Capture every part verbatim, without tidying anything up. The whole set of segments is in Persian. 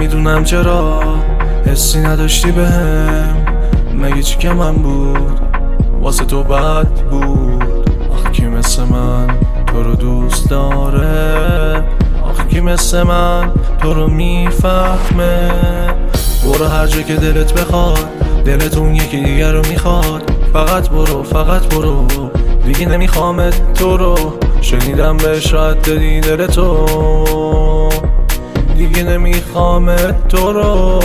نمیدونم چرا حسی نداشتی بهم. مگه چی که من بود واسه تو بد بود؟ آخ کی مثل من تو رو دوست داره؟ آخ کی مثل من تو رو میفهمه؟ برو هر جا که دلت بخواد، دلتون یکی دیگر رو میخواد. فقط برو فقط برو، دیگه نمیخوامت تو رو. شنیدم بهش راحت دادی دل تو، دیگه نمیخوامت تو رو.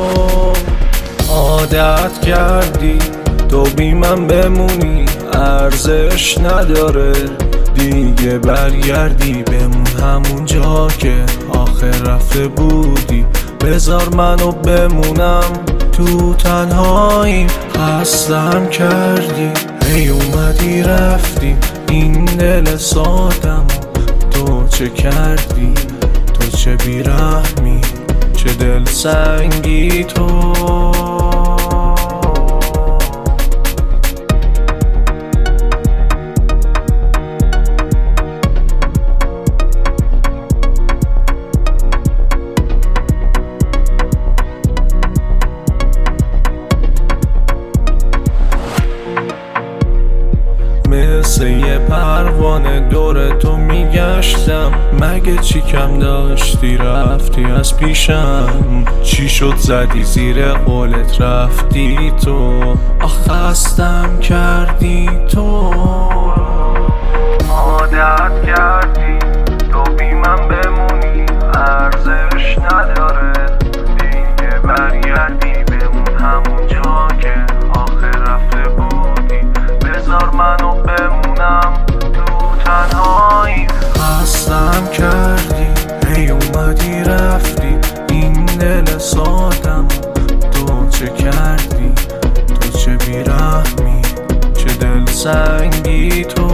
عادت کردی تو بی من بمونی، ارزش نداره دیگه برگردی بمون همون جا که آخر رفته بودی. بذار منو بمونم تو تنهایی، خستم کردی هی اومدی رفتی. این دل سادم تو چه کردی؟ تو چه بیرحمی، چه دل سنگی تو. مثل یه پروانه دور تو میگشتم، مگه چی کم داشتی رفتی از پیشم؟ چی شد زدی زیر قولت رفتی تو؟ آخ خستم کردی تو. عادت کردی تو بی من بمونی، ارزش نداره دیگه برگردی بمون همون جا که آخر رفته بودی. بذار منو بمونم تو تنهایی، خستم کردی هی اومدی رفتی. این دل سادم تو چه کردی؟ تو چه بیرحمی، چه دل سنگی تو.